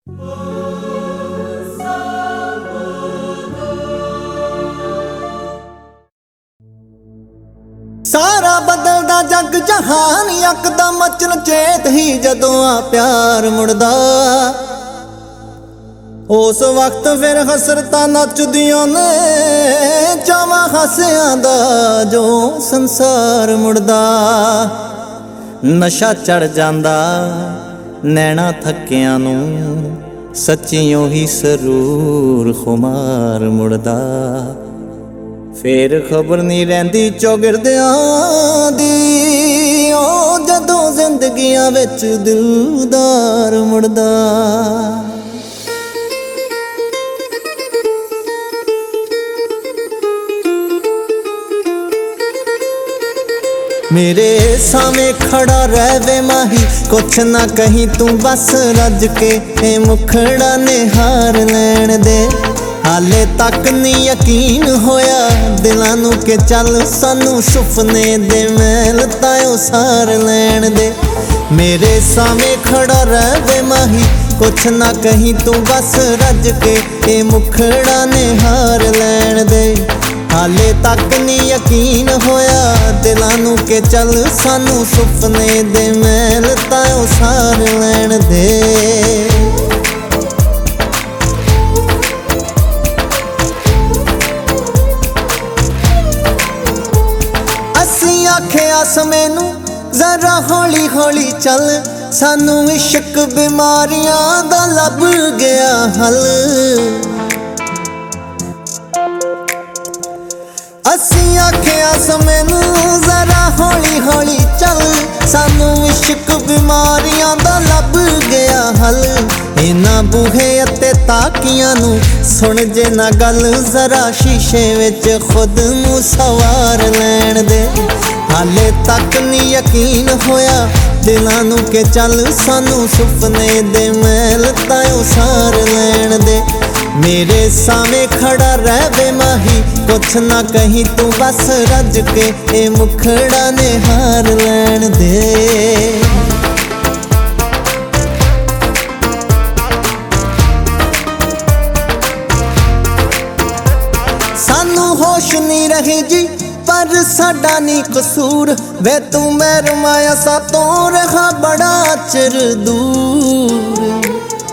सारा बदलदा जग जहान यकदम मचन चेत ही जदों आ प्यार मुड़दा। उस वक्त फिर हसरतां नचदियां ने चावां हासियां दा जो संसार मुड़दा। नशा चढ़ जांदा नैना थक्कियां नूं सच्चियों ही सरूर खुमार मुड़दा। फिर खबर नहीं रहिंदी चौगिरदियां दी ओ जदों जिंदगियां विच दिलदार मुड़दा। मेरे सामने खड़ा रहवे माही कुछ ना कहीं तू बस रज के ए मुखड़ा ने हार लैण दे। हाले तक नहीं यकीन होया दिलां नूं के चल सानू सुपने दे महल तायों सार लैण दे। मेरे सामने खड़ा रहवे माही कुछ ना कहीं तू बस रज के ए मुखड़ा ने हार लैण दे। हाले तक नहीं यकीन होया दिलां नूं के चल सानू सुपने दे महल तायों सार लैण दे। आखिया समैनू जरा हौली हौली चल सानू इश्क बीमारियां दा लभ गया हल। असी आखिया समैनू जरा हौली हौली चल सानू इश्क बीमारियां दा लभ गया हल। इन्हां बूहे अते ताकियां नू सुन जे ना गल जरा शीशे विच खुद नू सवार लैण दे। हाले तक नहीं यकीन होया दिलां नूं के चल सानू सुपने दे महल तायों सार लैण दे। मेरे सामने खड़ा रहवे माही कुछ ना कहीं तू बस रज के ए मुखड़ा ने हार लैण दे। सानू होश नहीं रही जी पर साडा नी कसूर वे तू मेरे माया सातों रहा बड़ा चिर दूर।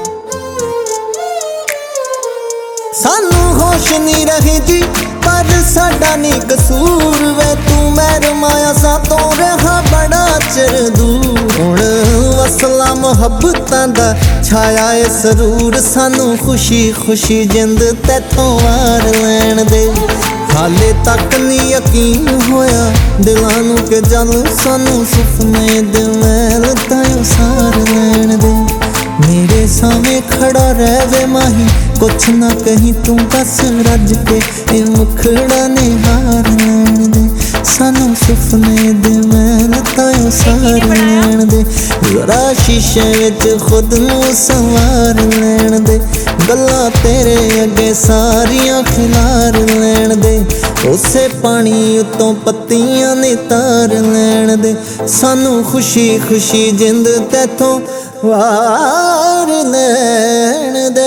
सानू होश नहीं रही जी पर साडा नी कसूर वे तू मेरे माया सातों रहा बड़ा चिर दूर। हुण वसला मुहब्बतां दा छाया ए सरूर सानू खुशी खुशी जिंद तैथों वार लैण दे। हाले तक नहीं यकीन होया दिलां नूं के जल सानू सुपने दे महल तायों सार लैण दे। मेरे सामने खड़ा रहवे माही कुछ ना कहीं तू बस रज के ए मुखड़ा ने हार लैण दे। सानू सुपने दे महल तायों सार लैण दे। जरा शीशे विच खुद नूं संवार लैण दे। गल्लां तेरे अगे सारियां खिलार लैण दे। उसे पानी उतों पत्तियां ने तार लैण दे। सानू खुशी खुशी जिंद तैथों वार लैण दे।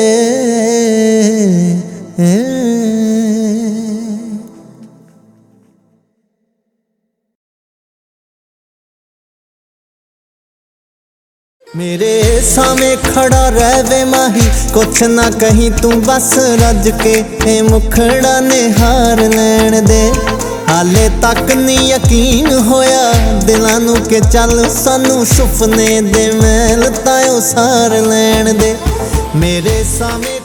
मेरे सामने खड़ा रहवे माही कुछ ना कहीं तू बस रज के ए मुखड़ा ने हार लैण दे। हाले तक नहीं यकीन होया दिलां नूं के चल सानू सुपने दे महल तायों सार लैण दे। मेरे सामने